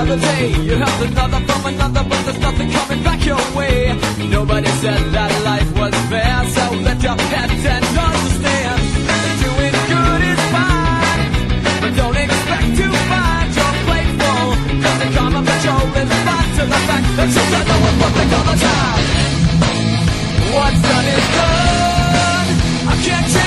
another day. You helped another from another, but there's nothing coming back your way. Nobody said that life was fair, so let your head and understand that doing good is fine, but don't expect to find your plate full, cause the karma patrol is back to the fact that you don't know what's public all the time. What's done is done. I can't change